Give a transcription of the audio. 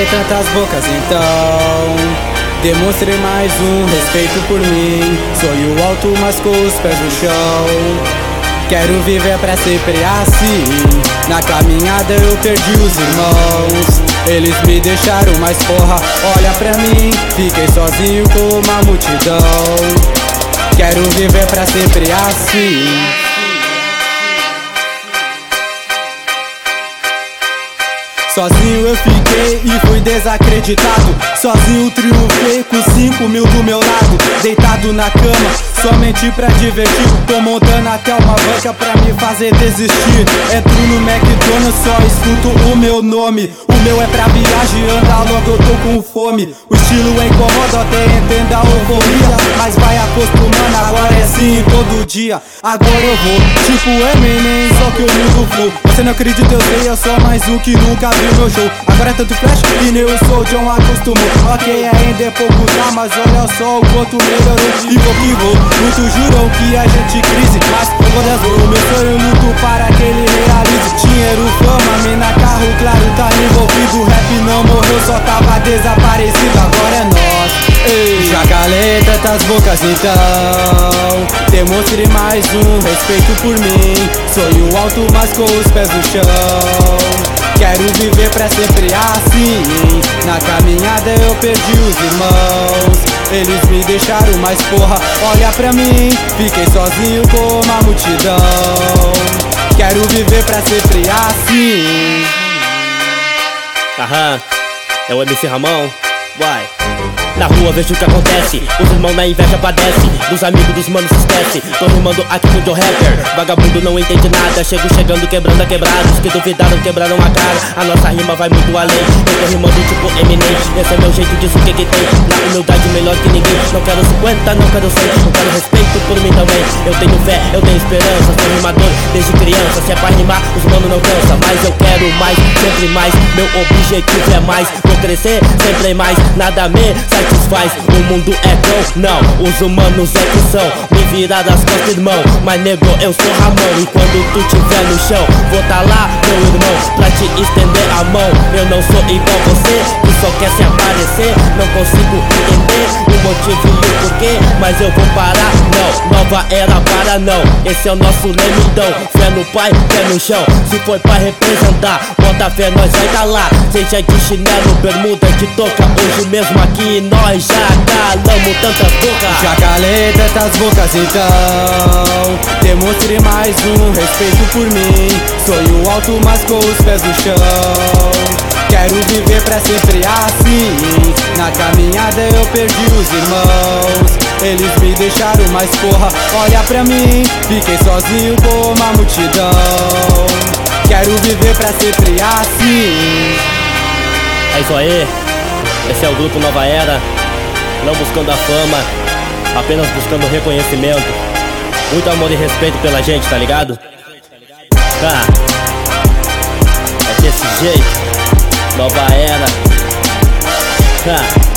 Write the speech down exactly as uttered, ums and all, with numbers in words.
tantas bocas então demonstre mais um respeito por mim. Sonho alto, mas com os pés no chão. Quero viver pra sempre assim. Na caminhada eu perdi os irmãos. Eles me deixaram, mas porra, olha pra mim. Fiquei sozinho com uma multidão. Quero viver pra sempre assim. Sozinho eu fiquei e fui desacreditado. Sozinho triunfei com cinco mil do meu lado. Deitado na cama, somente pra divertir. Tô montando até uma banca pra me fazer desistir. Entro no McDonald's, só escuto o meu nome. O meu é pra viagem, anda logo, eu tô com fome. O estilo incomoda, até entenda a euforia. Mas vai acostumando, agora é assim todo dia. Agora eu vou, tipo Eminem, só que eu mudo o flow. Você não acredita, eu sei, eu sou mais um que nunca viu meu show. Agora é tanto flash que nem eu sou, John acostumou. Ok, ainda é pouco tá, mas olha só o quanto melhorou. E vou que vou, muitos juram que a gente crise, mas eu vou descer. O meu sonho luto para que ele realize. Dinheiro, fama, mina, carro, claro, tá envolvido. Rap não morreu, só tava desaparecido. Agora é nós. Ei. Já calei tantas bocas então demonstre mais um respeito por mim. Sonho alto, mas com os pés no chão. Quero viver pra sempre assim. Na caminhada eu perdi os irmãos. Eles me deixaram, mas porra, olha pra mim. Fiquei sozinho com uma multidão. Quero viver pra sempre assim. Aham, é o M C Ramon, vai. Na rua vejo o que acontece, os irmãos na inveja padecem. Dos amigos dos manos se esquece. Tô rimando aqui com o Joe Rapper. Vagabundo não entende nada, chego chegando quebrando a quebrada. Os que duvidaram quebraram a cara. A nossa rima vai muito além. Eu tô rimando tipo Eminem. Esse é meu jeito, diz o que que tem. Na humildade melhor que ninguém. Não quero cinquenta, não quero cem. Não quero respeito por mim também. Eu tenho fé, eu tenho esperança. Sou rimador desde criança. Se é pra rimar, os manos não cansa. Mas eu quero mais, sempre mais. Meu objetivo é mais. Vou crescer sempre mais. Nada me satisfaz. O mundo é cão, não, os humanos é que são. Me virar das costas, irmão, mas nego, eu sou Ramon. E quando tu tiver no chão, vou tá lá, meu irmão, pra te estender a mão. Eu não sou igual você, que só quer se aparecer. Não consigo entender o motivo e o porquê, mas eu vou parar, não. Nova era para não, esse é o nosso lema então. Fé no pai, fé no chão. Se for pra representar, bota fé, nós vai tá lá. Seja de chinelo, bermuda, de touca. Hoje mesmo aqui nós já calamos tantas bocas. Já calei tantas bocas então demonstre mais um respeito por mim. Sonho alto, mas com os pés no chão. Quero viver pra sempre assim. Na caminhada eu perdi os irmãos. Eles me deixaram, mas porra, olha pra mim. Fiquei sozinho com uma multidão. Quero viver pra sempre assim. É isso aí, esse é o grupo Nova Era. Não buscando a fama, apenas buscando reconhecimento. Muito amor e respeito pela gente, tá ligado? Ah, é desse jeito, Nova Era. Ah.